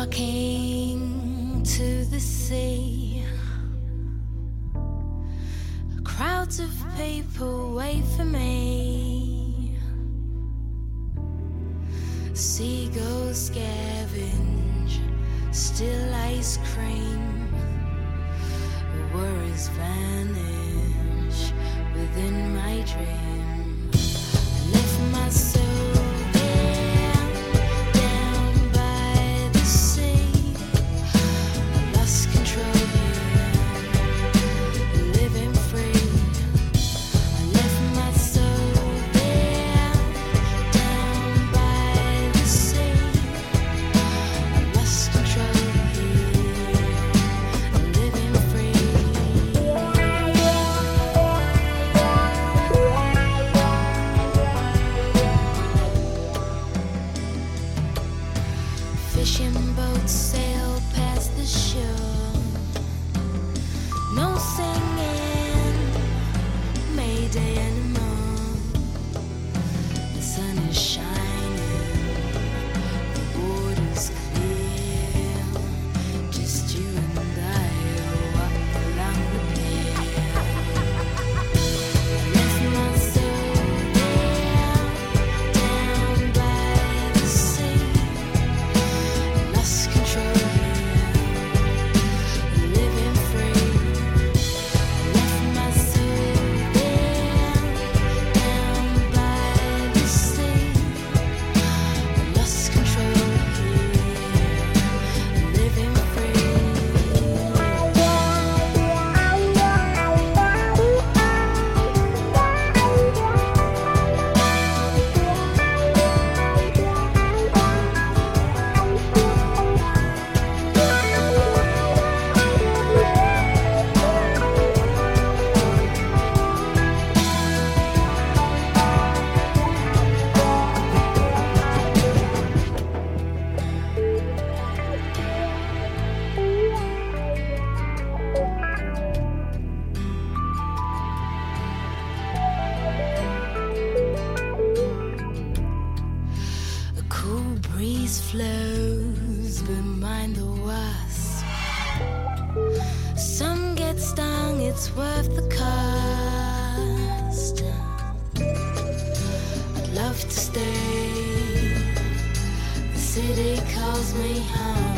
Walking to the sea, crowds of people wait for me. Seagulls scavenge still ice cream. Worries vanish within my dream. I left my soul fishing boats sail past the shore. No singing, Mayday anymore. The sun is shining, the water's clear. Just you and I walk along the pier. I left my soul there, down by the sea. Lost control here, living free. I left my soul there, down by the sea. Lost control here, living free. A cool breeze flows behind the wasp. Some get stung, it's worth the cost. I'd love to stay. The city calls me home.